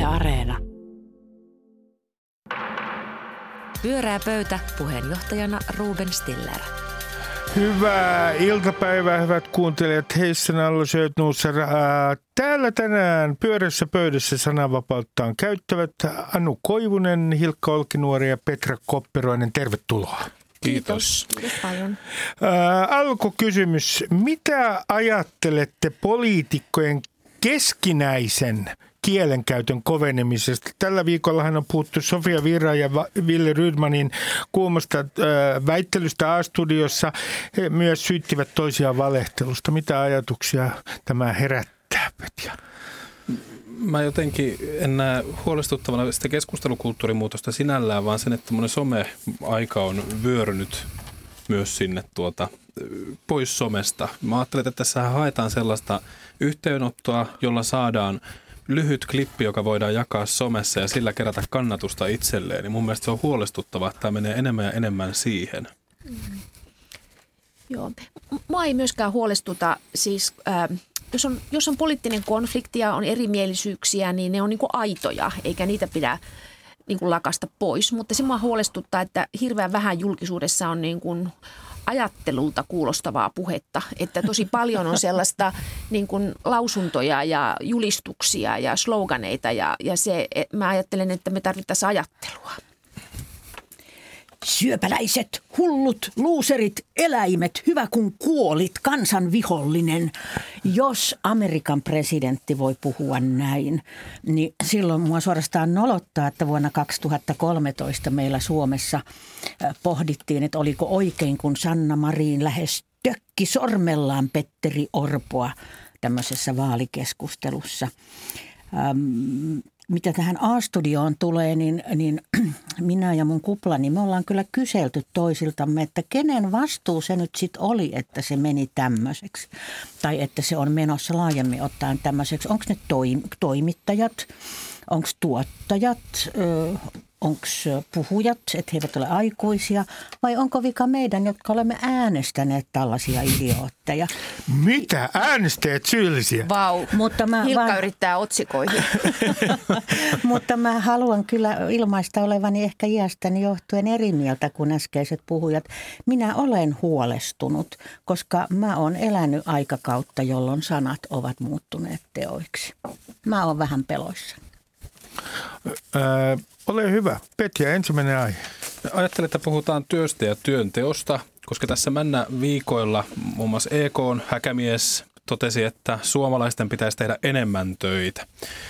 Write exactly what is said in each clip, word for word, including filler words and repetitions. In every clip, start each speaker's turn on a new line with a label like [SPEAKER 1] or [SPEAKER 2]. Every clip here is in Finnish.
[SPEAKER 1] Areena.
[SPEAKER 2] Pyörää pöytä, puheenjohtajana Ruben Stiller.
[SPEAKER 3] Hyvää iltapäivää, hyvät kuuntelijat. Heissan alla Sötnuusser. Täällä tänään pyörässä pöydässä sananvapauttaan käyttävät Anu Koivunen, Hilkka Olkinuori ja Petra Kopperoinen. Tervetuloa.
[SPEAKER 4] Kiitos. Kiitos paljon.
[SPEAKER 3] Ää, alkukysymys. Mitä ajattelette poliitikkojen keskinäisen kielenkäytön kovenemisesta? Tällä viikollahan on puhuttu Sofia Virran ja Ville Rydmanin kuumasta äh, väittelystä A-studiossa. He myös syyttivät toisiaan valehtelusta. Mitä ajatuksia tämä herättää, Petja?
[SPEAKER 4] Mä jotenkin en näe huolestuttavana sitä keskustelukulttuurimuutosta sinällään, vaan sen, että tämmöinen some-aika on vyörynyt myös sinne tuota, pois somesta. Mä ajattelen, että tässä haetaan sellaista yhteenottoa, jolla saadaan lyhyt klippi, joka voidaan jakaa somessa ja sillä kerätä kannatusta itselleen. Niin mun mielestä se on huolestuttavaa, että tämä menee enemmän ja enemmän siihen.
[SPEAKER 5] Mm. Joo. Mua ei myöskään huolestuta, siis äh, jos, on, jos on poliittinen konflikti ja on erimielisyyksiä, niin ne on niin kuin aitoja, eikä niitä pidä niin kuin lakasta pois. Mutta se mua huolestuttaa, että hirveän vähän julkisuudessa on niin kuin ajattelulta kuulostavaa puhetta, että tosi paljon on sellaista niin kuin lausuntoja ja julistuksia ja sloganeita ja, ja se, mä ajattelen, että me tarvittaisiin ajattelua.
[SPEAKER 6] Syöpäläiset, hullut, luuserit, eläimet, hyvä kun kuolit, kansan vihollinen. Jos Amerikan presidentti voi puhua näin, niin silloin mua suorastaan nolottaa, että vuonna kaksituhattakolmetoista meillä Suomessa pohdittiin, että oliko oikein, kun Sanna Marin lähes tökki sormellaan Petteri Orpoa tämmöisessä vaalikeskustelussa. Ähm, Mitä tähän A-studioon tulee, niin, niin minä ja mun kuplani, me ollaan kyllä kyselty toisiltamme, että kenen vastuu se nyt sitten oli, että se meni tämmöiseksi. Tai että se on menossa laajemmin ottaen tämmöiseksi. Onko ne toimittajat, onko tuottajat, onko puhujat, että he eivät ole aikuisia, vai onko vika meidän, jotka olemme äänestäneet tällaisia idiootteja?
[SPEAKER 3] Mitä? Äänestäjät syyllisiä?
[SPEAKER 5] Vau, mutta mä Hilkka vaan yrittää otsikoihin.
[SPEAKER 6] Mutta mä haluan kyllä ilmaista olevani ehkä iästäni johtuen eri mieltä kuin äskeiset puhujat. Minä olen huolestunut, koska mä oon elänyt aikakautta, jolloin sanat ovat muuttuneet teoiksi. Mä oon vähän peloissa.
[SPEAKER 3] Öö, ole hyvä. Petja, ensimmäinen aihe.
[SPEAKER 4] Ajattelen, että puhutaan työstä ja työnteosta, koska tässä männä viikoilla muun muassa E K:n häkämies totesi, että suomalaisten pitäisi tehdä enemmän töitä.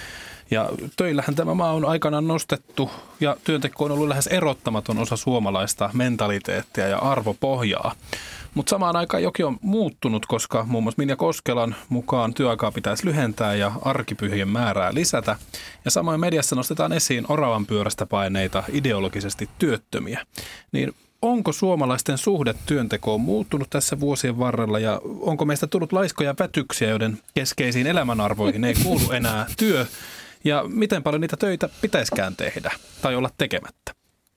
[SPEAKER 4] Ja töillähän tämä maa on aikanaan nostettu ja työnteko on ollut lähes erottamaton osa suomalaista mentaliteettia ja arvopohjaa. Mutta samaan aikaan jokin on muuttunut, koska muun muassa Minja Koskelan mukaan työaikaa pitäisi lyhentää ja arkipyhien määrää lisätä. Ja samoin mediassa nostetaan esiin oravan pyörästä paineita ideologisesti työttömiä. Niin onko suomalaisten suhde työntekoon muuttunut tässä vuosien varrella ja onko meistä tullut laiskoja vätyksiä, joiden keskeisiin elämänarvoihin ei kuulu enää työ? Ja miten paljon niitä töitä pitäisikään tehdä tai olla tekemättä?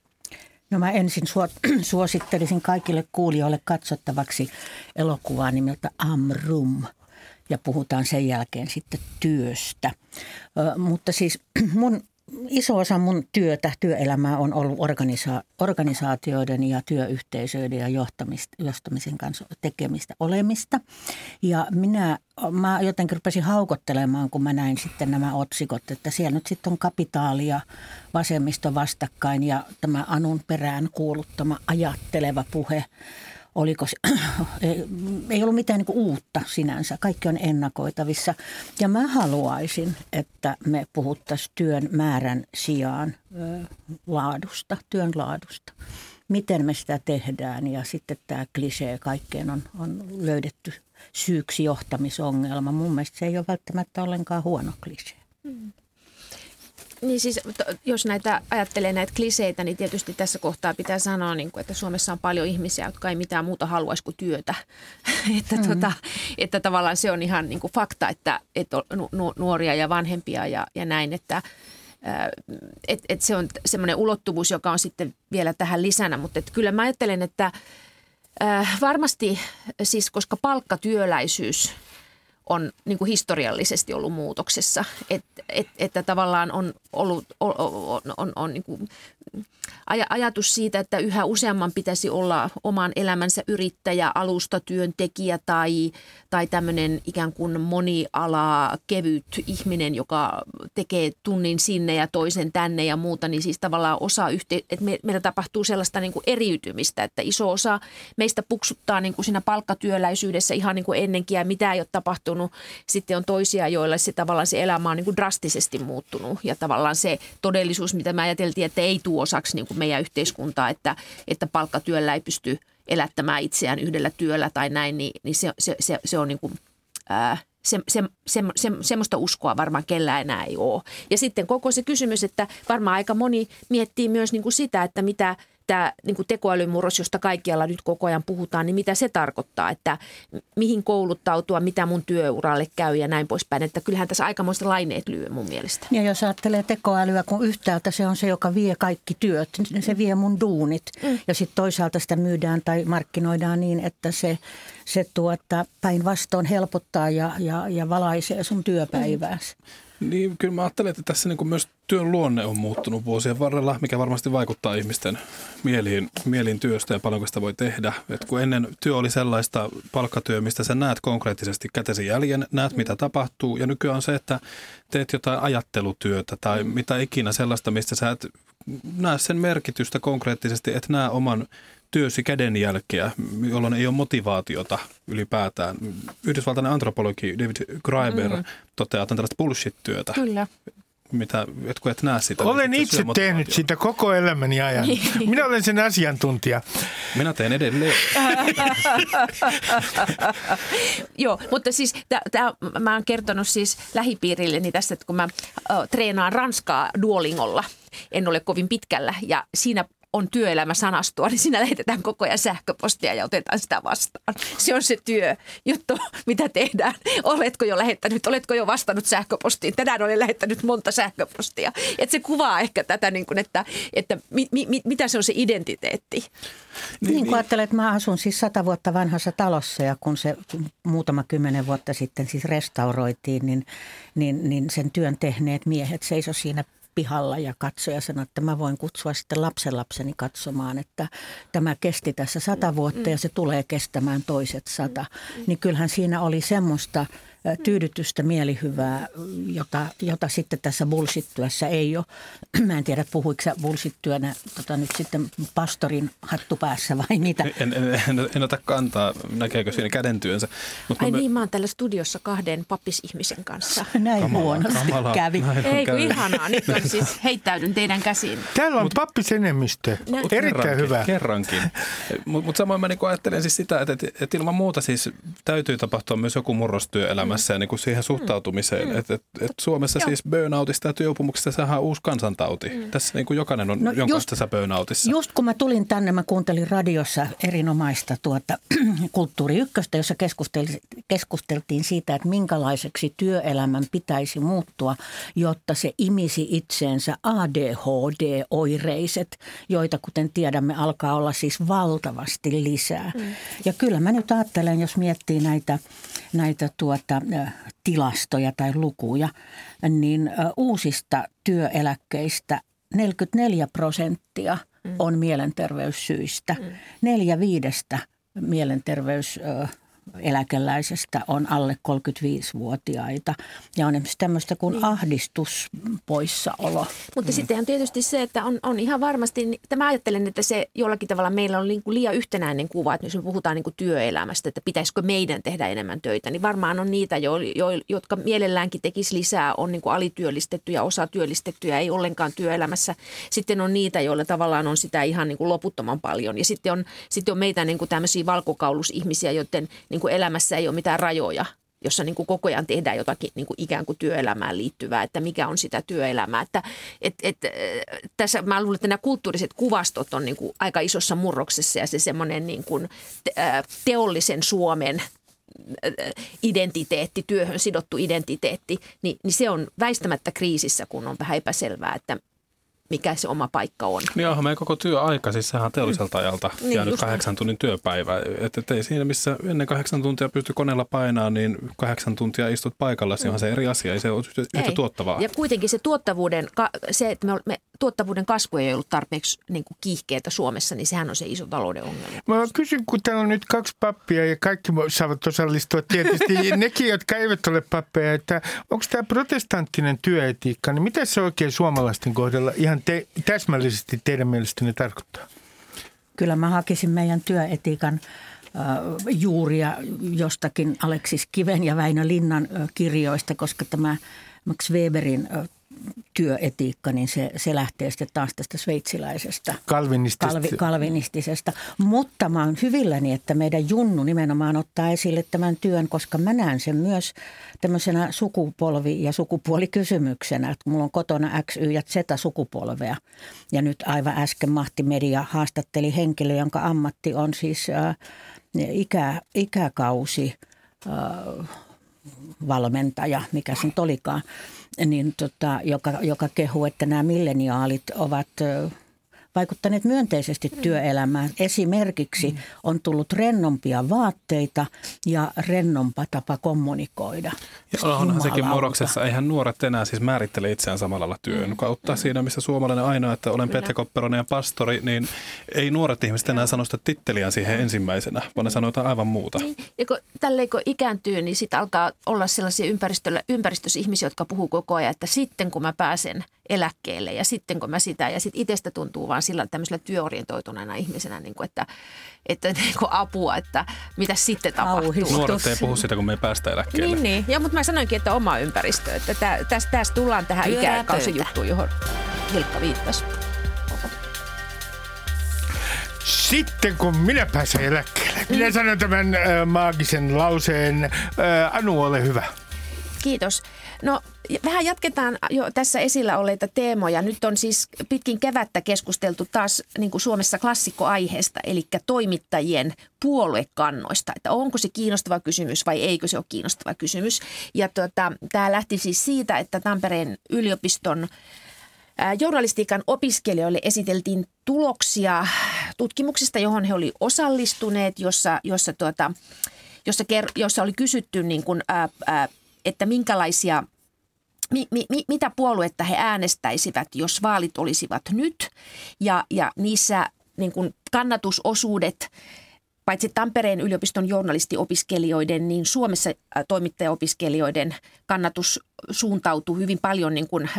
[SPEAKER 6] No mä ensin suosittelisin kaikille kuulijoille katsottavaksi elokuvaa nimeltä Amrum ja puhutaan sen jälkeen sitten työstä. Ö, mutta siis mun, iso osa mun työtä, työelämää on ollut organisa- organisaatioiden ja työyhteisöiden ja johtamisen kanssa tekemistä olemista. Ja minä mä jotenkin rupesin haukottelemaan, kun mä näin sitten nämä otsikot, että siellä nyt sitten on kapitaali ja vasemmisto vastakkain ja tämä Anun perään kuuluttama ajatteleva puhe. Oliko se, ei ollut mitään niin kuin uutta sinänsä, kaikki on ennakoitavissa. Ja mä haluaisin, että me puhuttaisiin työn määrän sijaan ö, laadusta, työn laadusta. Miten me sitä tehdään ja sitten tämä klisee kaikkeen on, on löydetty syyksi johtamisongelma. Mun mielestä se ei ole välttämättä ollenkaan huono klisee.
[SPEAKER 5] Hmm. Niin siis, jos näitä ajattelee näitä kliseitä, niin tietysti tässä kohtaa pitää sanoa, että Suomessa on paljon ihmisiä, jotka ei mitään muuta haluaisi kuin työtä. että, mm-hmm. tota, että tavallaan se on ihan niin kuin fakta, että, että on nuoria ja vanhempia ja, ja näin, että et, et se on semmoinen ulottuvuus, joka on sitten vielä tähän lisänä. Mutta et kyllä mä ajattelen, että äh, varmasti siis, koska palkkatyöläisyys on niin kuin historiallisesti ollut muutoksessa. Et, et, että tavallaan on ollut on, on, on, on niin kuin ajatus siitä, että yhä useamman pitäisi olla oman elämänsä yrittäjä, alustatyöntekijä tai, tai tämmöinen ikään kuin moniala kevyt ihminen, joka tekee tunnin sinne ja toisen tänne ja muuta, niin siis tavallaan osa yhte, että me, meillä tapahtuu sellaista niin kuin eriytymistä, että iso osa meistä puksuttaa niin kuin siinä palkkatyöläisyydessä ihan niin kuin ennenkin ja mitä ei ole tapahtunut. Sitten on toisia, joilla se tavallaan se elämä on niin kuin drastisesti muuttunut ja tavallaan se todellisuus, mitä me ajateltiin, että ei tule osaksi niin kuin meidän yhteiskuntaa, että, että palkkatyöllä ei pysty elättämään itseään yhdellä työllä tai näin, niin, niin se, se, se, se on niin kuin, ää, se, se, se, se, semmoista uskoa varmaan kellään enää ei ole. Ja sitten koko se kysymys, että varmaan aika moni miettii myös niin kuin sitä, että mitä tämä niin kuin tekoälymurros, josta kaikkialla nyt koko ajan puhutaan, niin mitä se tarkoittaa, että mihin kouluttautua, mitä mun työuralle käy ja näin poispäin. Että kyllähän tässä aikamoista laineet lyö mun mielestä.
[SPEAKER 6] Ja jos ajattelee tekoälyä, kun yhtäältä se on se, joka vie kaikki työt, se vie mun duunit. Mm. Ja sitten toisaalta sitä myydään tai markkinoidaan niin, että se, se tuota, päinvastoin helpottaa ja, ja, ja valaisee sun työpäivääsi. Mm.
[SPEAKER 4] Niin, kyllä mä ajattelen, että tässä niin kuin myös työn luonne on muuttunut vuosien varrella, mikä varmasti vaikuttaa ihmisten mieliin, mieliin työstä ja paljonko sitä voi tehdä. Et kun ennen työ oli sellaista palkkatyö, mistä sä näet konkreettisesti kätesi jäljen, näet mitä tapahtuu. Ja nykyään on se, että teet jotain ajattelutyötä tai mitä ikinä sellaista, mistä sä et näe sen merkitystä konkreettisesti, et näe oman työsi kädenjälkeä, jolloin ei ole motivaatiota ylipäätään. Yhdysvaltainen antropologi David Graeber mm. toteaa, että on tällaista bullshit-työtä.
[SPEAKER 5] Kyllä.
[SPEAKER 4] Mitä, jotkut et näe sitä.
[SPEAKER 3] Olen
[SPEAKER 4] niin
[SPEAKER 3] itse tehnyt sitä koko elämäni ajan. Minä olen sen asiantuntija.
[SPEAKER 4] Minä teen edelleen.
[SPEAKER 5] Joo, mutta siis tää, tää, mä oon kertonut siis lähipiirilleni tästä, että kun mä ö, treenaan ranskaa Duolingolla, en ole kovin pitkällä ja siinä on työelämäsanastoa, niin siinä lähetetään koko ajan sähköpostia ja otetaan sitä vastaan. Se on se työjuttu, mitä tehdään. Oletko jo lähettänyt, oletko jo vastannut sähköpostiin? Tänään olen lähettänyt monta sähköpostia. Et se kuvaa ehkä tätä, niin kuin, että, että mi, mi, mitä se on se identiteetti.
[SPEAKER 6] Niin, niin kuin ajattelen, että mä asun siis sata vuotta vanhassa talossa ja kun se muutama kymmenen vuotta sitten siis restauroitiin, niin, niin, niin sen työn tehneet miehet seisoi siinä pihalla ja katsoi ja sanoi, että mä voin kutsua sitten lapsenlapseni katsomaan, että tämä kesti tässä sata vuotta ja se tulee kestämään toiset sata. Niin kyllähän siinä oli semmoista tyydytystä, mielihyvää, jota, jota sitten tässä bullshit-työssä ei ole. Mä en tiedä, puhuiko sä bullshit-työnä tota, nyt sitten pastorin hattu päässä vai mitä?
[SPEAKER 4] En, en, en, en ota kantaa, näkeekö siinä kädentyönsä.
[SPEAKER 5] Ai mä... niin, mä oon täällä studiossa kahden pappisihmisen kanssa.
[SPEAKER 6] Näin kamala, huonosti kamala, kävi.
[SPEAKER 5] Näin ei kun ihanaa, nyt on siis heittäydyn teidän käsiin.
[SPEAKER 3] Täällä on Mut, pappisenemmistö, erittäin hyvä.
[SPEAKER 4] Kerrankin, mutta mut samoin mä niin ajattelen siis sitä, että, että, että ilman muuta siis täytyy tapahtua myös joku murros työelämässä. Ja niin kuin siihen suhtautumiseen. Mm. Että et, et Suomessa Joo. siis burnoutista ja työuupumuksesta saadaan uusi kansantauti. Mm. Tässä niin kuin jokainen on no jonkin tässä burnoutissa.
[SPEAKER 6] Just kun mä tulin tänne, mä kuuntelin radiossa erinomaista tuota, Kulttuuri Ykköstä, jossa keskusteltiin, keskusteltiin siitä, että minkälaiseksi työelämän pitäisi muuttua, jotta se imisi itseensä A D H D-oireiset, joita kuten tiedämme alkaa olla siis valtavasti lisää. Mm. Ja kyllä mä nyt ajattelen, jos miettii näitä, näitä tuota, tilastoja tai lukuja, niin uusista työeläkkeistä neljäkymmentäneljä prosenttia on mielenterveyssyistä. Mm. Neljä viidestä mielenterveyseläkeläisestä on alle kolmekymmentäviisivuotiaita ja on esimerkiksi tämmöistä kuin niin. ahdistuspoissaolo.
[SPEAKER 5] Mutta mm. sitten on tietysti se, että on, on ihan varmasti, mä ajattelen, että se jollakin tavalla meillä on niin kuin liian yhtenäinen kuva, että jos me puhutaan niin kuin työelämästä, että pitäisikö meidän tehdä enemmän töitä, niin varmaan on niitä, jo, jo, jotka mielelläänkin tekisi lisää, on niin kuin alityöllistettyjä, osatyöllistettyjä, ei ollenkaan työelämässä. Sitten on niitä, joilla tavallaan on sitä ihan niin kuin loputtoman paljon ja sitten on, sitten on meitä niin kuin tämmöisiä valkokaulusihmisiä, joiden niin kuin elämässä ei ole mitään rajoja, jossa niin kuin koko ajan tehdään jotakin niin kuin ikään kuin työelämään liittyvää, että mikä on sitä työelämää. Että, et, et, tässä mä luulen, että nämä kulttuuriset kuvastot on niin kuin aika isossa murroksessa ja se semmoinen niin kuin teollisen Suomen identiteetti, työhön sidottu identiteetti, niin, niin se on väistämättä kriisissä, kun on vähän epäselvää, että mikä se oma paikka on.
[SPEAKER 4] Niin onhan meidän koko työaika, siis sehän on teolliselta ajalta
[SPEAKER 5] Mm.
[SPEAKER 4] jäänyt
[SPEAKER 5] Niin,
[SPEAKER 4] kahdeksan tunnin työpäivä. Että et ei siinä, missä ennen kahdeksan tuntia pystyy koneella painaa, niin kahdeksan tuntia istut paikalla, se onhan se eri asia, ei se ole yhtä, yhtä
[SPEAKER 5] Ei.
[SPEAKER 4] tuottavaa.
[SPEAKER 5] Ja kuitenkin se tuottavuuden, se, että me, me, tuottavuuden kasvu ei ollut tarpeeksi niin kuin kiihkeätä Suomessa, niin sehän on se iso talouden ongelma.
[SPEAKER 3] Mä kysyn, kun täällä on nyt kaksi pappia ja kaikki saavat osallistua tietysti, nekin, jotka eivät ole pappeja, että onko tämä protestanttinen työetiikka, niin mitä se oikein suomalaisten kohdalla ihan te, täsmällisesti teidän mielestänne tarkoittaa?
[SPEAKER 6] Kyllä mä hakisin meidän työetiikan äh, juuria jostakin Aleksis Kiven ja Väinö Linnan äh, kirjoista, koska tämä Max Weberin äh, työetiikka, niin se, se lähtee sitten taas tästä sveitsiläisestä
[SPEAKER 3] Kalvinistisesta.
[SPEAKER 6] Kalvi, kalvinistisesta. Mutta mä oon hyvilläni, että meidän Junnu nimenomaan ottaa esille tämän työn, koska mä näen sen myös tämmöisenä sukupolvi- ja sukupuolikysymyksenä. Että mulla on kotona X, Y ja Z-sukupolvea. Ja nyt aivan äsken Mahti Media haastatteli henkilö, jonka ammatti on siis äh, ikä, ikäkausi äh, valmentaja, mikä se nyt olikaan, niin tota, joka, joka kehuu, että nämä milleniaalit ovat ö, vaikuttaneet myönteisesti työelämään. Esimerkiksi on tullut rennompia vaatteita ja rennompa tapa kommunikoida.
[SPEAKER 4] Ja onhan sekin
[SPEAKER 6] Jumalauta.
[SPEAKER 4] murroksessa. Eihän nuoret enää siis määrittele itseään samalla lailla työn kautta. Siinä, missä suomalainen ainoa, että olen Petri Kopperonen ja pastori, niin ei nuoret ihmiset enää sano sitä titteliään siihen ensimmäisenä, vaan ne sanoo jotain aivan muuta.
[SPEAKER 5] Niin, ja kun, tälleen kun ikääntyy, niin sitten alkaa olla sellaisia ympäristössä ihmisiä, jotka puhuu koko ajan, että sitten kun mä pääsen eläkkeelle ja sitten kun mä sitä, ja sitten itsestä tuntuu vaan sillä tämmöisellä työorientoituneena ihmisenä, niin kuin, että, että niin kuin apua, että mitä sitten tapahtuu.
[SPEAKER 6] Kauhistus.
[SPEAKER 4] Nuoret ei puhu sitä, kun me ei päästä eläkkeelle.
[SPEAKER 5] Niin, niin. Ja, mutta mä sanoinkin, että oma ympäristö, että tä, tästä, tästä tullaan tähän
[SPEAKER 2] Pyörää
[SPEAKER 5] ikäkausen
[SPEAKER 2] pöytä.
[SPEAKER 5] juttuun, johon Hilkka viittasi.
[SPEAKER 3] Sitten kun minä pääsen eläkkeelle, minä sanon tämän äh, maagisen lauseen. Äh, Anu, ole hyvä.
[SPEAKER 5] Kiitos. No vähän jatketaan jo tässä esillä olleita teemoja. Nyt on siis pitkin kevättä keskusteltu taas niin kuin Suomessa klassikkoaiheesta, eli toimittajien puoluekannoista. Että onko se kiinnostava kysymys vai eikö se ole kiinnostava kysymys. Ja tuota, tämä lähti siis siitä, että Tampereen yliopiston ää, journalistiikan opiskelijoille esiteltiin tuloksia tutkimuksista, johon he olivat osallistuneet, jossa, jossa, tuota, jossa, ker- jossa oli kysytty niin kuin, ää, ää, että minkälaisia, mi, mi, mitä puoluetta he äänestäisivät, jos vaalit olisivat nyt. Ja, ja niissä niin kuin kannatusosuudet, paitsi Tampereen yliopiston journalistiopiskelijoiden, niin Suomessa toimittajaopiskelijoiden kannatus suuntautui hyvin paljon niin kuin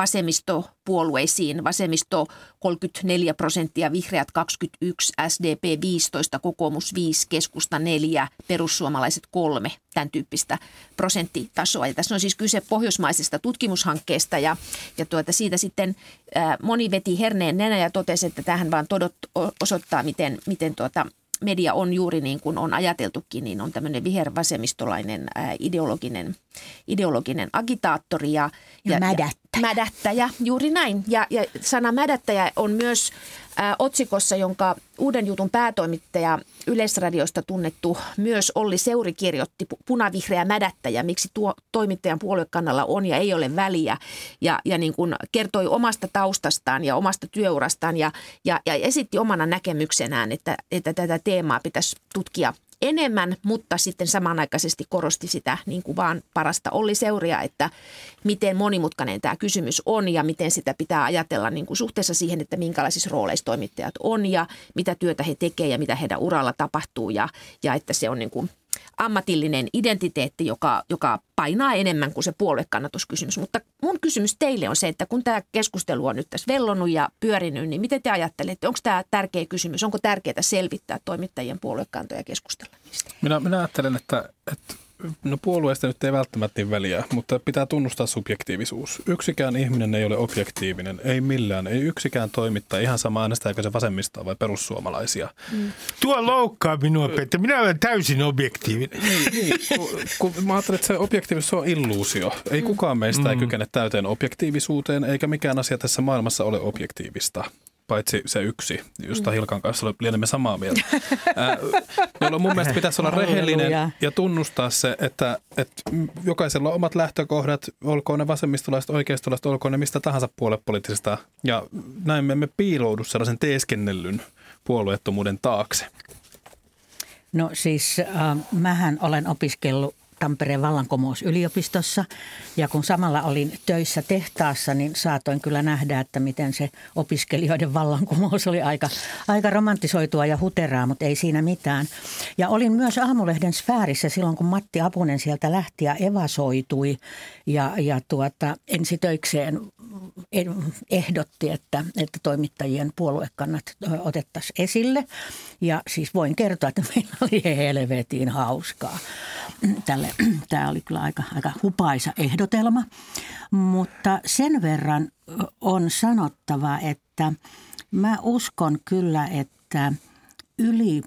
[SPEAKER 5] vasemmistopuolueisiin. Vasemmisto kolmekymmentäneljä prosenttia, vihreät kaksikymmentäyksi, S D P viisitoista, kokoomus viisi, keskusta neljä, perussuomalaiset kolme, tämän tyyppistä prosenttitasoa. Ja tässä on siis kyse pohjoismaisesta tutkimushankkeesta ja, ja tuota, siitä sitten ää, moni veti herneen nenä ja totesi, että tähän vaan todot, osoittaa, miten, miten tuota, media on juuri niin kuin on ajateltukin, niin on tämmöinen vihervasemmistolainen ää, ideologinen, ideologinen agitaattori ja,
[SPEAKER 6] Ja
[SPEAKER 5] ja
[SPEAKER 6] mädättäjä.
[SPEAKER 5] Mädättäjä, juuri näin. Ja, ja sana mädättäjä on myös ää, otsikossa, jonka Uuden jutun päätoimittaja Yleisradiosta tunnettu myös Olli Seuri kirjoitti punavihreä mädättäjä, miksi tuo toimittajan puoluekannalla on ja ei ole väliä. Ja, ja niin kuin kertoi omasta taustastaan ja omasta työurastaan ja, ja, ja esitti omana näkemyksenään, että, että tätä teemaa pitäisi tutkia enemmän, mutta sitten samanaikaisesti korosti sitä niin kuin vaan parasta Olli Seuria, että miten monimutkainen tämä kysymys on ja miten sitä pitää ajatella niin kuin suhteessa siihen, että minkälaisissa rooleissa toimittajat on ja mitä työtä he tekevät ja mitä heidän uralla tapahtuu ja, ja että se on niin kuin ammatillinen identiteetti, joka, joka painaa enemmän kuin se puoluekannatuskysymys. Mutta mun kysymys teille on se, että kun tämä keskustelu on nyt tässä vellonut ja pyörinyt, niin miten te ajattelette, onko tämä tärkeä kysymys? Onko tärkeää selvittää toimittajien puoluekantoja ja keskustella niistä?
[SPEAKER 4] Minä, minä ajattelen, että, että no puolueesta nyt ei välttämättä niin väliä, mutta pitää tunnustaa subjektiivisuus. Yksikään ihminen ei ole objektiivinen, ei millään. Ei yksikään toimittaja, ihan sama äänestääkö se vasemmistaa vai perussuomalaisia.
[SPEAKER 5] Mm.
[SPEAKER 3] Tuo loukkaa minua, Petteri. Minä olen täysin objektiivinen.
[SPEAKER 4] Niin, niin. Kun, kun mä ajattelen, että se objektiivisuus on illuusio. Ei kukaan meistä mm. ei kykene täyteen objektiivisuuteen, eikä mikään asia tässä maailmassa ole objektiivista. paitsi se yksi, josta Hilkan kanssa lienemme samaa mieltä, ää, jolloin mun mielestä pitäisi olla rehellinen ja tunnustaa se, että, että jokaisella on omat lähtökohdat, olkoon ne vasemmistolaiset, oikeistolaiset, olkoon ne mistä tahansa puoluepoliittisesta, ja näin me emme piiloudu sellaisen teeskennellyn puolueettomuuden taakse.
[SPEAKER 6] No siis äh, mähän olen opiskellut Tampereen vallankumousyliopistossa ja kun samalla olin töissä tehtaassa, niin saatoin kyllä nähdä, että miten se opiskelijoiden vallankumous oli aika, aika romantisoitua ja huteraa, mutta ei siinä mitään. Ja olin myös Aamulehden sfäärissä silloin, kun Matti Apunen sieltä lähti ja evasoitui ja, ja tuota, ensitöikseen ehdotti, että, että toimittajien puoluekannat otettaisiin esille. Ja siis voin kertoa, että meillä oli helvetin hauskaa. Tälle, tämä oli kyllä aika, aika hupaisa ehdotelma, mutta sen verran on sanottava, että mä uskon kyllä, että yli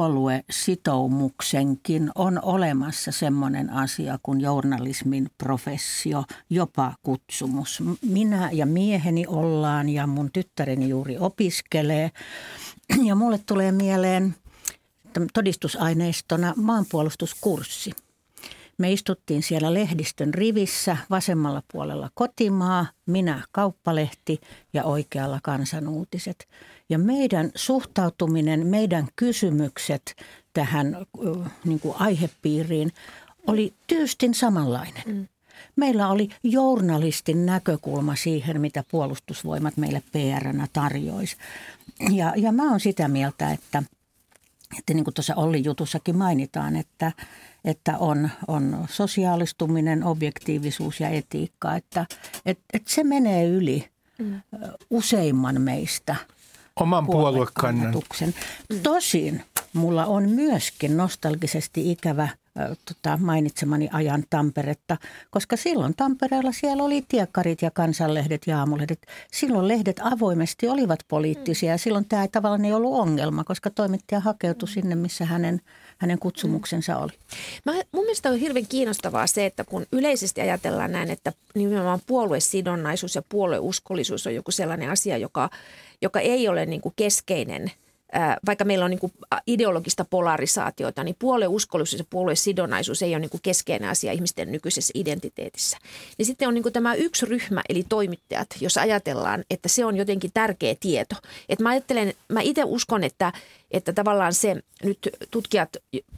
[SPEAKER 6] puoluesitoumuksenkin on olemassa semmoinen asia kuin journalismin professio, jopa kutsumus. Minä ja mieheni ollaan ja mun tyttäreni juuri opiskelee ja mulle tulee mieleen todistusaineistona maanpuolustuskurssi. Me istuttiin siellä lehdistön rivissä, vasemmalla puolella Kotimaa, minä Kauppalehti ja oikealla Kansanuutiset. Ja meidän suhtautuminen, meidän kysymykset tähän niin kuin aihepiiriin oli tyystin samanlainen. Mm. Meillä oli journalistin näkökulma siihen, mitä puolustusvoimat meille P R:nä tarjoisi. Ja, ja mä oon sitä mieltä, että, että niin kuin tuossa Ollin jutussakin mainitaan, että että on, on sosiaalistuminen, objektiivisuus ja etiikka, että et, et se menee yli mm. useimman meistä
[SPEAKER 3] oman puoluekannan.
[SPEAKER 6] Tosin mulla on myöskin nostalgisesti ikävä äh, tota, mainitsemani ajan Tamperetta, koska silloin Tampereella siellä oli Tiekkarit ja Kansanlehdet ja Aamulehdet. Silloin lehdet avoimesti olivat poliittisia ja silloin tämä ei tavallaan ei ollut ongelma, koska toimittaja hakeutui sinne, missä hänen hänen kutsumuksensa oli.
[SPEAKER 5] Mä, mun mielestä on hirveän kiinnostavaa se, että kun yleisesti ajatellaan näin, että nimenomaan puoluesidonnaisuus ja puolueuskollisuus on joku sellainen asia, joka, joka ei ole niin kuin keskeinen, ää, vaikka meillä on niin kuin ideologista polarisaatiota, niin puolueuskollisuus ja puoluesidonnaisuus ei ole niin kuin keskeinen asia ihmisten nykyisessä identiteetissä. Niin sitten on niin kuin tämä yksi ryhmä, eli toimittajat, jos ajatellaan, että se on jotenkin tärkeä tieto. Että mä ajattelen, mä itse uskon, että Että tavallaan se nyt tutkijat,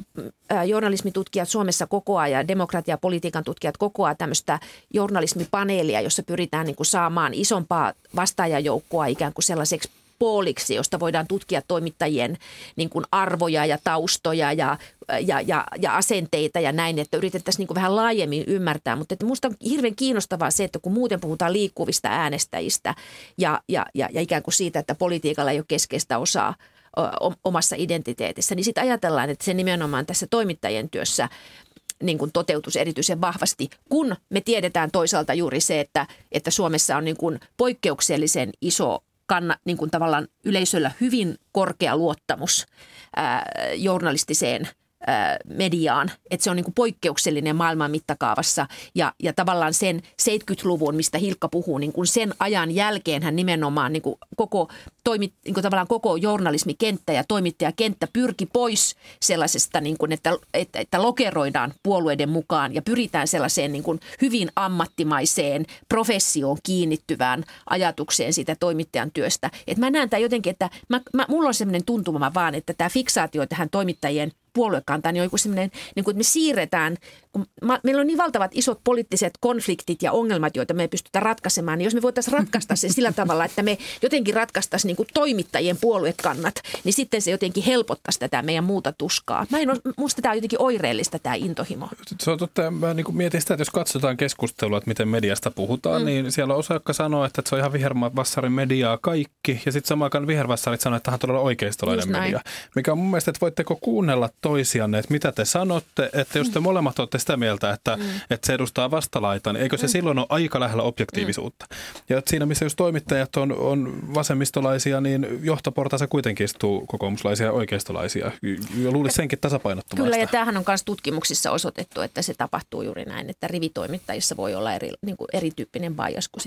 [SPEAKER 5] journalismitutkijat Suomessa kokoaa ja demokratia- ja politiikan tutkijat kokoaa tämmöistä journalismipaneelia, jossa pyritään niin kuin saamaan isompaa vastaajajoukkoa ikään kuin sellaiseksi pooliksi, josta voidaan tutkia toimittajien niin kuin arvoja ja taustoja ja, ja, ja, ja asenteita ja näin, että yritettäisiin niin kuin vähän laajemmin ymmärtää. Mutta että minusta on hirveän kiinnostavaa se, että kun muuten puhutaan liikkuvista äänestäjistä ja, ja, ja, ja ikään kuin siitä, että politiikalla ei ole keskeistä osaa omassa identiteetissä, niin sitten ajatellaan, että se nimenomaan tässä toimittajien työssä niin kuin toteutuisi erityisen vahvasti, kun me tiedetään toisaalta juuri se, että, että Suomessa on niin kuin poikkeuksellisen iso kanna, niin kuin tavallaan yleisöllä hyvin korkea luottamus ää, journalistiseen mediaan, että se on niin kuin poikkeuksellinen maailman mittakaavassa ja, ja tavallaan sen seitsemänkymmentäluvun, mistä Hilkka puhuu, niin kuin sen ajan jälkeen hän nimenomaan niin kuin koko, toimi, niin kuin tavallaan koko journalismikenttä ja toimittajakenttä pyrki pois sellaisesta, niin kuin, että, että, että lokeroidaan puolueiden mukaan ja pyritään sellaiseen niin kuin hyvin ammattimaiseen professioon kiinnittyvään ajatukseen siitä toimittajan työstä. Et mä näen tämä jotenkin, että mä, mä, mulla on sellainen tuntuma vaan, että tämä fiksaatio tähän toimittajien puoluekantaan, niin on joku sellainen, niin kuin, että me siirretään, kun meillä on niin valtavat isot poliittiset konfliktit ja ongelmat, joita me ei pystytä ratkaisemaan, niin jos me voitaisiin ratkaista sen sillä tavalla, että me jotenkin ratkaistaisiin niin kuin toimittajien puoluekannat, niin sitten se jotenkin helpottaisi tätä meidän muuta tuskaa. Mä en ole, musta tämä on jotenkin oireellista tämä intohimo. Se on
[SPEAKER 4] totta, mä niin kuin mietin sitä, että jos katsotaan keskustelua, että miten mediasta puhutaan, mm. niin siellä on osa, jotka sanoo, että se on ihan vihervassarin mediaa kaikki, ja sitten samaan aikaan vihervassarit sanoo, että tämä on todella oikeistolainen media. Mikä on mun mielestä, että voitteko kuunnella toisianne, että mitä te sanotte, että jos te molemmat olette sitä mieltä, että, mm. että se edustaa vastalaitaa, niin eikö se mm. silloin ole aika lähellä objektiivisuutta? Mm. Ja siinä, missä jos toimittajat on, on vasemmistolaisia, niin johtoportaissa kuitenkin istuu kokoomuslaisia ja oikeistolaisia. Ja luulisi senkin tasapainottomasta.
[SPEAKER 5] Kyllä, ja tämähän on myös tutkimuksissa osoitettu, että se tapahtuu juuri näin, että rivitoimittajissa voi olla eri, niin kuin erityyppinen bias kuin sitten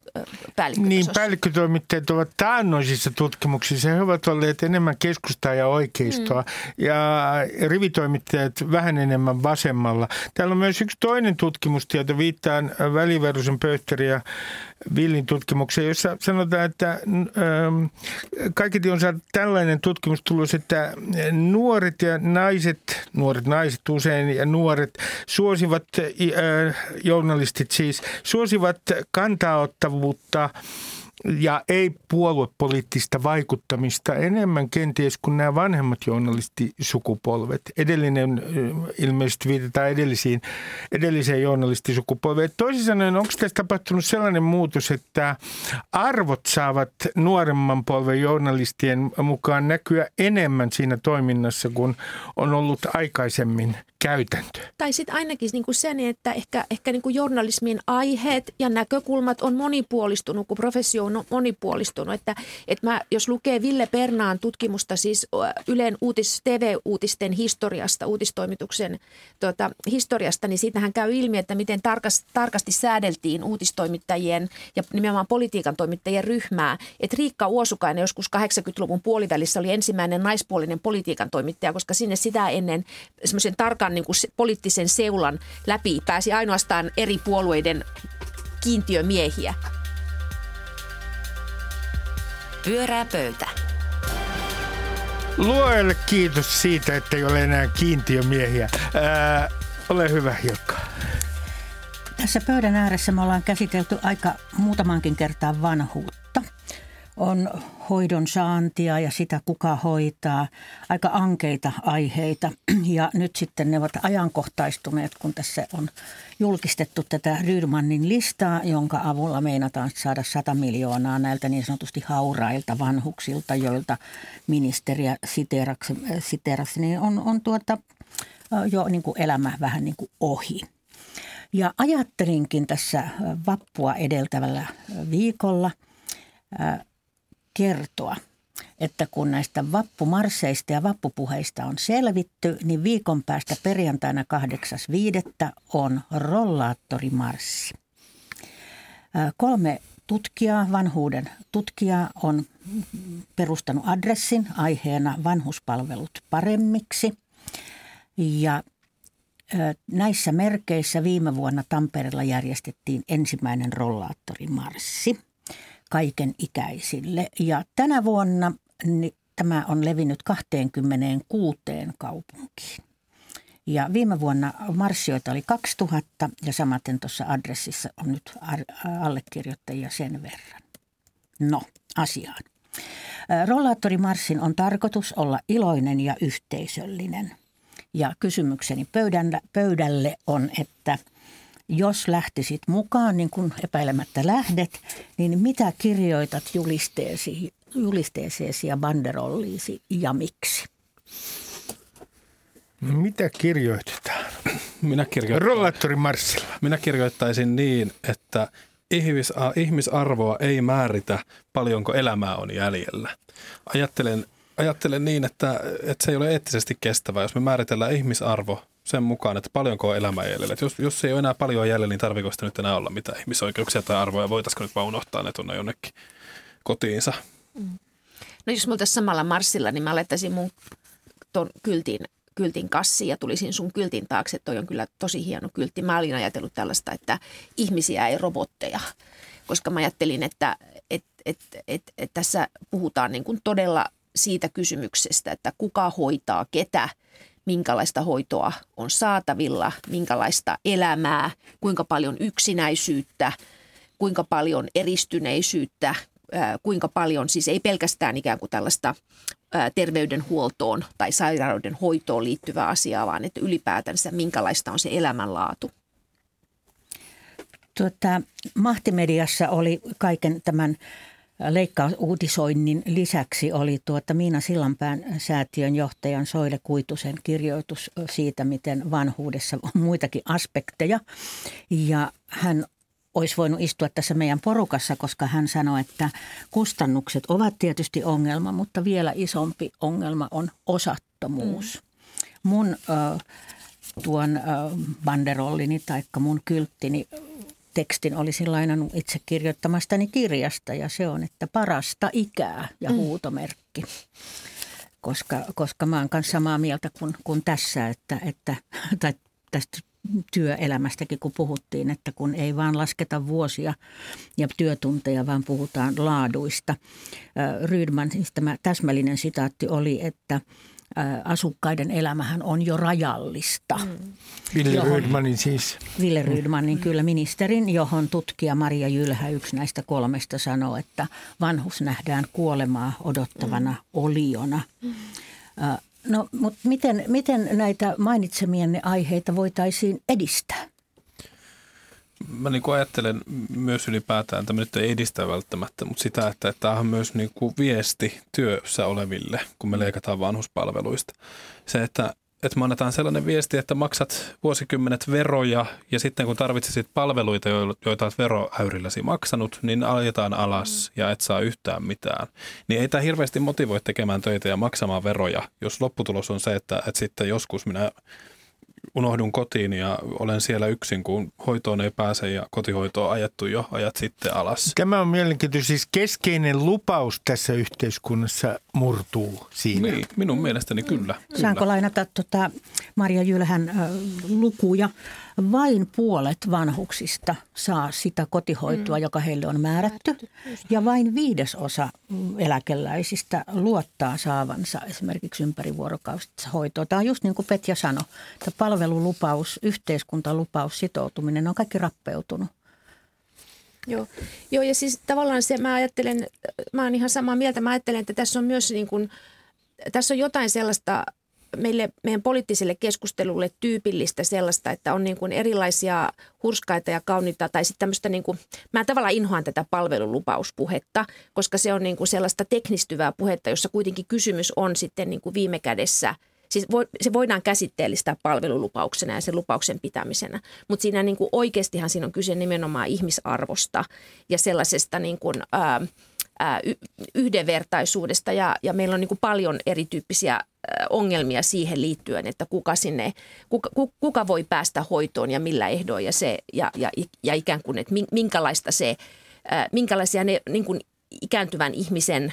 [SPEAKER 5] päällikkötasossa.
[SPEAKER 3] Niin, päällikkötoimittajat ovat taannoisissa tutkimuksissa. He ovat olleet enemmän keskustaa ja oikeistoa mm. ja rivitoimittajat vähän enemmän vasemmalla. Täällä on myös yksi toinen tutkimustieto, viittaan Väliverusen, Pöyhtörin ja Villin tutkimukseen, jossa sanotaan, että ähm, kaiketi on saatu tällainen tutkimustulos, että nuoret ja naiset, nuoret naiset usein ja nuoret suosivat, äh, journalistit siis, suosivat kantaottavuutta ja ei puoluepoliittista vaikuttamista enemmän kenties kuin nämä vanhemmat journalistisukupolvet. Edellinen ilmeisesti viitataan edellisiin, edelliseen journalistisukupolveen. Toisin sanoen, onko tässä tapahtunut sellainen muutos, että arvot saavat nuoremman polven journalistien mukaan näkyä enemmän siinä toiminnassa kuin on ollut aikaisemmin käytäntö?
[SPEAKER 5] Tai sitten ainakin niin kuin sen, että ehkä, ehkä niin kuin journalismin aiheet ja näkökulmat on monipuolistunut, kun professio on monipuolistunut. Että, että mä, jos lukee Ville Pernaan tutkimusta siis Ylen uutis, T V-uutisten historiasta, uutistoimituksen tuota, historiasta, niin siitähän käy ilmi, että miten tarkas, tarkasti säädeltiin uutistoimittajien ja nimenomaan politiikan toimittajien ryhmää. Että Riikka Uosukainen joskus kahdeksankymmentäluvun puolivälissä oli ensimmäinen naispuolinen politiikan toimittaja, koska sinne sitä ennen semmoisen tarkan niin kuin poliittisen seulan läpi pääsi ainoastaan eri puolueiden kiintiömiehiä.
[SPEAKER 2] Pyörää pöytä.
[SPEAKER 3] Luojalle kiitos siitä, että ei ole enää kiintiömiehiä. Ää, ole hyvä, Hilkka.
[SPEAKER 6] Tässä pöydän ääressä me ollaan käsitelty aika muutamankin kertaa vanhuutta. On hoidon saantia ja sitä, kuka hoitaa. Aika ankeita aiheita. Ja nyt sitten ne ovat ajankohtaistuneet, kun tässä on julkistettu tätä Rydmanin listaa, jonka avulla meinataan saada sata miljoonaa näiltä niin sanotusti haurailta vanhuksilta, joilta ministeriä siteerasi, niin on, on tuota, jo niin kuin elämä vähän niin kuin ohi. Ja ajattelinkin tässä vappua edeltävällä viikolla ää, kertoa, että kun näistä vappumarsseista ja vappupuheista on selvitty, niin viikon päästä perjantaina kahdeksas viidettä on rollaattorimarssi. Ää, kolme tutkijaa, vanhuuden tutkijaa on perustanut adressin aiheena vanhuspalvelut paremmiksi ja näissä merkeissä viime vuonna Tampereella järjestettiin ensimmäinen rollaattorimarssi kaiken ikäisille. Ja tänä vuonna niin tämä on levinnyt kaksikymmentäkuusi kaupunkiin. Ja viime vuonna marssijoita oli kaksituhatta ja samaten tuossa adressissa on nyt allekirjoittajia sen verran. No, asiaan. Rollaattorimarssin on tarkoitus olla iloinen ja yhteisöllinen. Ja kysymykseni pöydälle, pöydälle on, että jos lähtisit mukaan, niin kun epäilemättä lähdet, niin mitä kirjoitat julisteesi, julisteeseesi ja banderolliisi ja miksi?
[SPEAKER 3] Mitä kirjoitetaan?
[SPEAKER 4] Minä kirjoittaisin,
[SPEAKER 3] rollaattorimarssilla.
[SPEAKER 4] Minä kirjoittaisin niin, että ihmis, ihmisarvoa ei määritä paljonko elämää on jäljellä. Ajattelen Ajattelen niin, että, että se ei ole eettisesti kestävää, jos me määritellään ihmisarvo sen mukaan, että paljonko on elämää jäljellä. Että jos, jos ei ole enää paljon jäljellä, niin tarviko sitä nyt enää olla mitään ihmisoikeuksia tai arvoja? Voitaisiko nyt vaan unohtaa ne tuonne jonnekin kotiinsa?
[SPEAKER 5] No jos me oltaisiin samalla marssilla, niin mä laittaisin mun ton kyltin, kyltin kassiin ja tulisin sun kyltin taakse. Toi on kyllä tosi hieno kyltti. Mä olin ajatellut tällaista, että ihmisiä ei robotteja, koska mä ajattelin, että et, et, et, et tässä puhutaan niin kuin todella siitä kysymyksestä, että kuka hoitaa ketä, minkälaista hoitoa on saatavilla, minkälaista elämää, kuinka paljon yksinäisyyttä, kuinka paljon eristyneisyyttä, kuinka paljon, siis ei pelkästään ikään kuin tällaista terveydenhuoltoon tai sairauden hoitoon liittyvää asiaa, vaan että ylipäätänsä minkälaista on se elämänlaatu.
[SPEAKER 6] Tuota, Mahtimediassa oli kaiken tämän leikkausuutisoinnin lisäksi oli tuota Miina Sillanpään säätiön johtajan Soile Kuitusen kirjoitus siitä, miten vanhuudessa on muitakin aspekteja. Ja hän olisi voinut istua tässä meidän porukassa, koska hän sanoi, että kustannukset ovat tietysti ongelma, mutta vielä isompi ongelma on osattomuus. Mm. Mun äh, tuon äh, banderollini tai mun kylttini tekstin olisin lainannut itse kirjoittamastani kirjasta ja se on, että parasta ikää ja huutomerkki. Koska, koska mä oon kanssa samaa mieltä kuin, kuin tässä, että, että, tai tästä työelämästäkin kun puhuttiin, että kun ei vaan lasketa vuosia ja työtunteja, vaan puhutaan laaduista. Rydman, siis tämä täsmällinen sitaatti oli, että asukkaiden elämähän on jo rajallista. Mm.
[SPEAKER 3] Ville Rydmanin siis.
[SPEAKER 6] Ville Rydmanin, kyllä ministerin, johon tutkija Maria Jylhä, yksi näistä kolmesta, sanoo, että vanhus nähdään kuolemaa odottavana mm. oliona. Mm. No, mutta miten, miten näitä mainitsemienne aiheita voitaisiin edistää?
[SPEAKER 4] Mä niin kuin ajattelen myös ylipäätään, että me nyt ei edistä välttämättä, mutta sitä, että tämä on myös niin kuin viesti työssä oleville, kun me leikataan vanhuspalveluista. Se, että, että me annetaan sellainen viesti, että maksat vuosikymmenet veroja ja sitten kun tarvitsisit palveluita, joita olet veroäyrilläsi maksanut, niin ajetaan alas ja et saa yhtään mitään. Niin ei tämä hirveästi motivoi tekemään töitä ja maksamaan veroja, jos lopputulos on se, että, että sitten joskus minä unohdun kotiin ja olen siellä yksin, kun hoitoon ei pääse ja kotihoito on ajettu jo ajat sitten alas.
[SPEAKER 3] Tämä on mielenkiintoista. Siis keskeinen lupaus tässä yhteiskunnassa murtuu siinä.
[SPEAKER 4] Niin, minun mielestäni kyllä. kyllä.
[SPEAKER 6] Saanko lainata tuota Maria Jylhän äh, lukuja? Vain puolet vanhuksista saa sitä kotihoitoa, mm. joka heille on määrätty. Ja vain viidesosa eläkeläisistä luottaa saavansa esimerkiksi ympärivuorokautista hoitoa. Tämä on just niin kuin Petja sanoi, että palvelulupaus, yhteiskuntalupaus, sitoutuminen on kaikki rappeutunut.
[SPEAKER 5] Joo. Joo, ja siis tavallaan se, mä ajattelen, mä oon ihan samaa mieltä, mä ajattelen, että tässä on myös niin kuin, tässä on jotain sellaista meille, meidän poliittiselle keskustelulle tyypillistä sellaista, että on niin kuin erilaisia hurskaita ja kauniita tai sitten tämmöistä niin kuin, mä tavallaan inhoan tätä palvelulupauspuhetta, koska se on niin kuin sellaista teknistyvää puhetta, jossa kuitenkin kysymys on sitten niin kuin viime kädessä. Siis se voidaan käsitteellistää palvelulupauksena ja sen lupauksen pitämisenä, mutta siinä niin kuin oikeastihan siinä on kyse nimenomaan ihmisarvosta ja sellaisesta niin kuin, ää, ää, yhdenvertaisuudesta ja, ja meillä on niin kuin paljon erityyppisiä ongelmia siihen liittyen, että kuka, sinne, kuka, kuka voi päästä hoitoon ja millä ehdoin ja, se, ja, ja, ja ikään kuin, että minkälaista se, minkälaisia ne niin kuin ikääntyvän ihmisen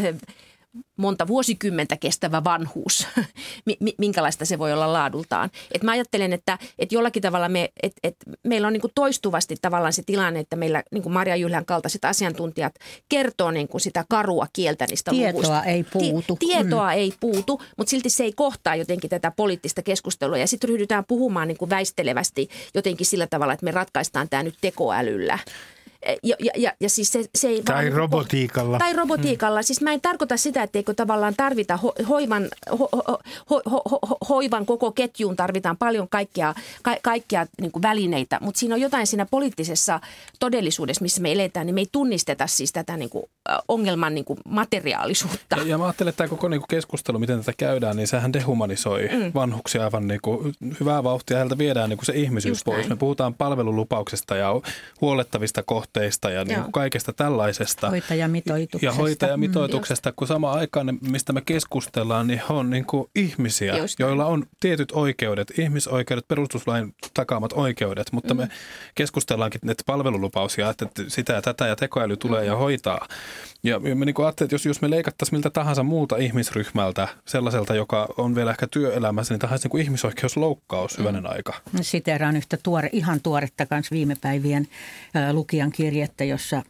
[SPEAKER 5] monta vuosikymmentä kestävä vanhuus, minkälaista se voi olla laadultaan. Et mä ajattelen, että, että jollakin tavalla me, et, et meillä on niin kuin toistuvasti tavallaan se tilanne, että meillä niin kuin Marja Jylhän kaltaiset asiantuntijat kertoo niin kuin sitä karua kieltä niistä
[SPEAKER 6] Tietoa
[SPEAKER 5] luvuista.
[SPEAKER 6] ei puutu.
[SPEAKER 5] Tietoa mm. ei puutu, mutta silti se ei kohtaa jotenkin tätä poliittista keskustelua ja sitten ryhdytään puhumaan niin kuin väistelevästi jotenkin sillä tavalla, että me ratkaistaan tämä nyt tekoälyllä. Ja, ja, ja, ja siis se, se ei
[SPEAKER 3] tai
[SPEAKER 5] vaan,
[SPEAKER 3] robotiikalla.
[SPEAKER 5] Tai robotiikalla. Mm. Siis mä en tarkoita sitä, etteikö tavallaan tarvita ho, hoivan, ho, ho, ho, ho, ho, hoivan koko ketjuun tarvitaan paljon kaikkia, ka, kaikkia niin kuin välineitä, mutta siinä on jotain siinä poliittisessa todellisuudessa, missä me eletään, niin me ei tunnisteta siis tätä niin kuin ongelman niin kuin materiaalisuutta.
[SPEAKER 4] Ja, ja mä ajattelen, että tämä koko niin kuin keskustelu, miten tätä käydään, niin sehän dehumanisoi mm. vanhuksia aivan niin kuin hyvää vauhtia. Heiltä viedään niin kuin se ihmisyys Just pois. Näin. Me puhutaan palvelulupauksesta ja huolettavista kohteista. Ja niin kuin kaikesta tällaisesta.
[SPEAKER 6] Hoitajamitoituksesta.
[SPEAKER 4] Ja hoitajamitoituksesta, mm. kun samaan aikaan, mistä me keskustellaan, niin he on niin kuin ihmisiä, Just joilla on tietyt oikeudet, ihmisoikeudet, perustuslain takaamat oikeudet, mutta mm. me keskustellaankin että palvelulupaus ja että sitä ja tätä ja tekoäly tulee mm. ja hoitaa. Ja me niin kuin ajattelin, että jos, jos me leikattaisiin miltä tahansa muuta ihmisryhmältä, sellaiselta, joka on vielä ehkä työelämässä, niin tämä olisi niin kuin ihmisoikeusloukkaus hyvänen mm. aika.
[SPEAKER 6] Siteeraan yhtä tuore, ihan tuoretta kanssa viime päivien äh, lukijan kirjettä, jossa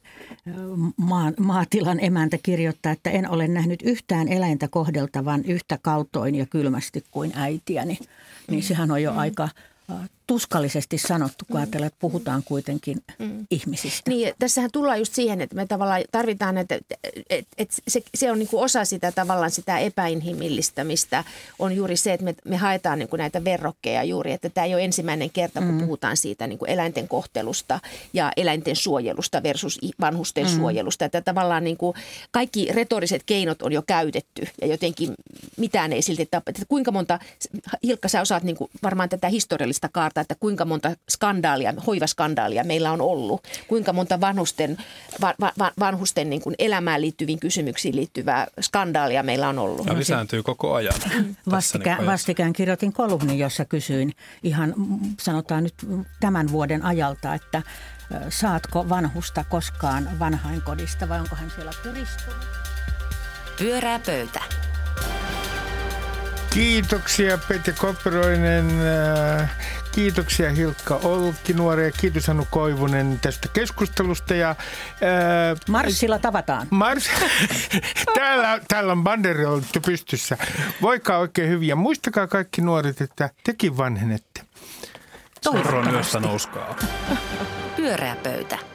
[SPEAKER 6] maa, maatilan emäntä kirjoittaa, että en ole nähnyt yhtään eläintä kohdeltavan yhtä kaltoin ja kylmästi kuin äitiäni. Niin sehän on jo mm. aika tuskallisesti sanottu, kun ajatellaan, että puhutaan kuitenkin mm. ihmisistä.
[SPEAKER 5] Niin, tässähän tullaan just siihen, että me tavallaan tarvitaan, että, että, että se, se on niin kuin osa sitä tavallaan sitä epäinhimillistämistä, on juuri se, että me, me haetaan niin kuin näitä verrokkeja juuri, että tämä ei ole ensimmäinen kerta, kun mm. puhutaan siitä niin kuin eläinten kohtelusta ja eläinten suojelusta versus vanhusten mm. suojelusta. Että tavallaan niin kuin kaikki retoriset keinot on jo käytetty ja jotenkin mitään ei silti tapahdu. Kuinka monta, Hilkka, sä osaat niin kuin varmaan tätä historiallista kaarta, että kuinka monta skandaalia, hoivaskandaalia meillä on ollut, kuinka monta vanhusten, va, va, vanhusten niin kuin elämään liittyviin kysymyksiin liittyvää skandaalia meillä on ollut.
[SPEAKER 4] Ja lisääntyy koko ajan.
[SPEAKER 6] Vastikään, niin vastikään kirjoitin kolumnin, jossa kysyin ihan sanotaan nyt tämän vuoden ajalta, että saatko vanhusta koskaan vanhainkodista vai onko hän siellä kuristunut?
[SPEAKER 2] Pyörää pöytä.
[SPEAKER 3] Kiitoksia Petja Kopperoinen, kiitoksia Hilkka Olkinuori ja kiitos Anu Koivunen tästä keskustelusta. Ja, ää,
[SPEAKER 6] Marssilla tavataan.
[SPEAKER 3] Mars, täällä, täällä on banderi ollut pystyssä. Voikaa oikein hyvin ja muistakaa kaikki nuoret, että tekin vanhenette.
[SPEAKER 4] Soron yössä nouskaa.
[SPEAKER 2] Pyörää pöytä.